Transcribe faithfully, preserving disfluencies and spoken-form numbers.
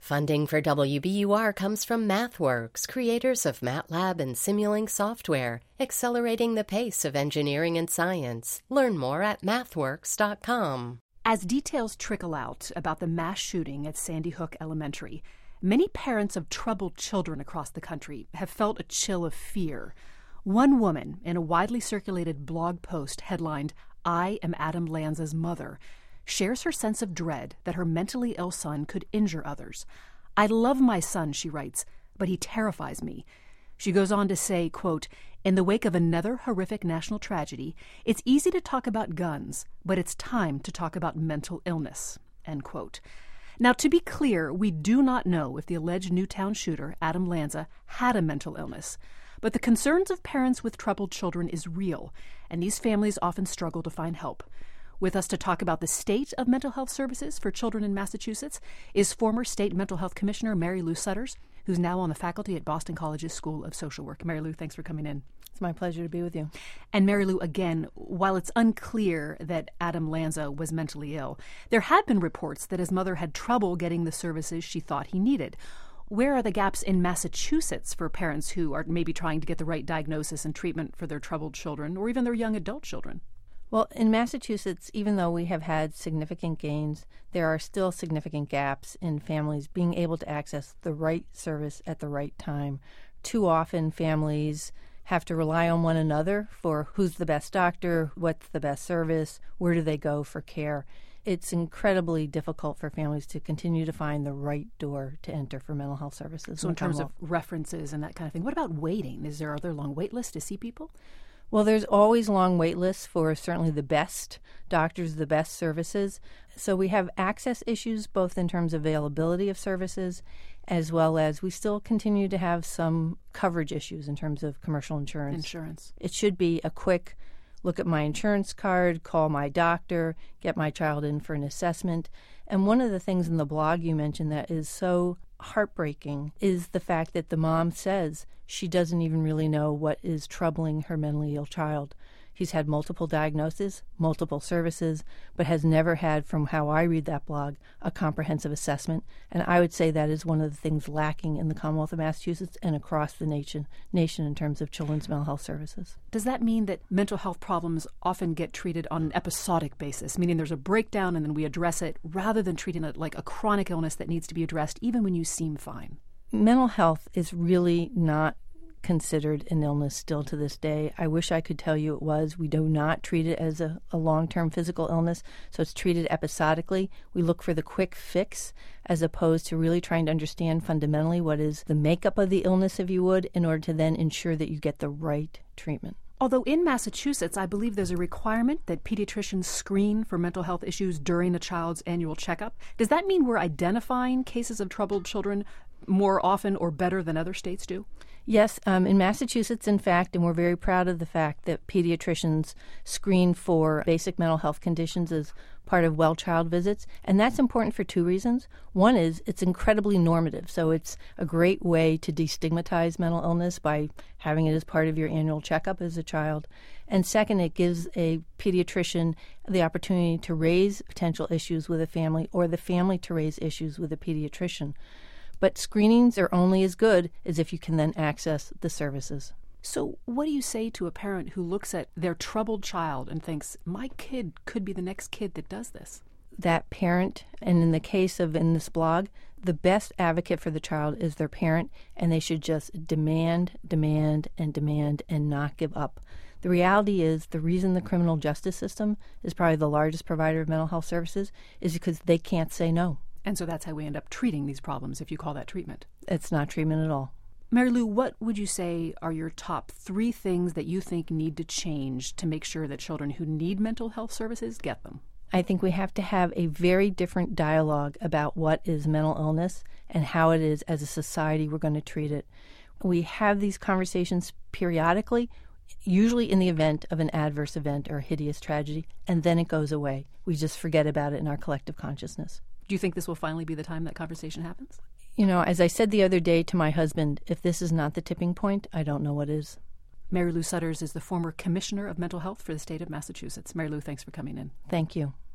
Funding for W B U R comes from MathWorks, creators of MATLAB and Simulink software, accelerating the pace of engineering and science. Learn more at mathworks dot com. As details trickle out about the mass shooting at Sandy Hook Elementary, many parents of troubled children across the country have felt a chill of fear. One woman, in a widely circulated blog post headlined, "I am Adam Lanza's mother," shares her sense of dread that her mentally ill son could injure others. "I love my son," she writes, "but he terrifies me." She goes on to say, quote, "In the wake of another horrific national tragedy, it's easy to talk about guns, but it's time to talk about mental illness," end quote. Now, to be clear, we do not know if the alleged Newtown shooter, Adam Lanza, had a mental illness. But the concerns of parents with troubled children is real, and these families often struggle to find help. With us to talk about the state of mental health services for children in Massachusetts is former State Mental Health Commissioner Mary Lou Sutters, who's now on the faculty at Boston College's School of Social Work. Mary Lou, thanks for coming in. It's my pleasure to be with you. And Mary Lou, again, while it's unclear that Adam Lanza was mentally ill, there had been reports that his mother had trouble getting the services she thought he needed. Where are the gaps in Massachusetts for parents who are maybe trying to get the right diagnosis and treatment for their troubled children or even their young adult children? Well, in Massachusetts, even though we have had significant gains, there are still significant gaps in families being able to access the right service at the right time. Too often, families have to rely on one another for who's the best doctor, what's the best service, where do they go for care. It's incredibly difficult for families to continue to find the right door to enter for mental health services. So in terms of references and that kind of thing, what about waiting? Is there, are there long wait lists to see people? Well, there's always long wait lists for certainly the best doctors, the best services. So we have access issues both in terms of availability of services as well as we still continue to have some coverage issues in terms of commercial insurance. Insurance. It should be a quick look at my insurance card, call my doctor, get my child in for an assessment. And one of the things in the blog you mentioned that is so heartbreaking is the fact that the mom says she doesn't even really know what is troubling her mentally ill child. He's had multiple diagnoses, multiple services, but has never had, from how I read that blog, a comprehensive assessment. And I would say that is one of the things lacking in the Commonwealth of Massachusetts and across the nation, nation in terms of children's mental health services. Does that mean that mental health problems often get treated on an episodic basis, meaning there's a breakdown and then we address it, rather than treating it like a chronic illness that needs to be addressed even when you seem fine? Mental health is really not considered an illness still to this day. I wish I could tell you it was. We do not treat it as a, a long-term physical illness, so it's treated episodically. We look for the quick fix as opposed to really trying to understand fundamentally what is the makeup of the illness, if you would, in order to then ensure that you get the right treatment. Although in Massachusetts, I believe there's a requirement that pediatricians screen for mental health issues during a child's annual checkup. Does that mean we're identifying cases of troubled children more often or better than other states do? Yes, um, in Massachusetts, in fact, and we're very proud of the fact that pediatricians screen for basic mental health conditions as part of well child visits. And that's important for two reasons. One is it's incredibly normative, so it's a great way to destigmatize mental illness by having it as part of your annual checkup as a child. And second, it gives a pediatrician the opportunity to raise potential issues with a family or the family to raise issues with a pediatrician. But screenings are only as good as if you can then access the services. So what do you say to a parent who looks at their troubled child and thinks, my kid could be the next kid that does this? That parent, and in the case of in this blog, the best advocate for the child is their parent, and they should just demand, demand, and demand and not give up. The reality is the reason the criminal justice system is probably the largest provider of mental health services is because they can't say no. And so that's how we end up treating these problems, if you call that treatment. It's not treatment at all. Mary Lou, what would you say are your top three things that you think need to change to make sure that children who need mental health services get them? I think we have to have a very different dialogue about what is mental illness and how it is as a society we're going to treat it. We have these conversations periodically, usually in the event of an adverse event or a hideous tragedy, and then it goes away. We just forget about it in our collective consciousness. Do you think this will finally be the time that conversation happens? You know, as I said the other day to my husband, if this is not the tipping point, I don't know what is. Mary Lou Sutters is the former Commissioner of Mental Health for the state of Massachusetts. Mary Lou, thanks for coming in. Thank you.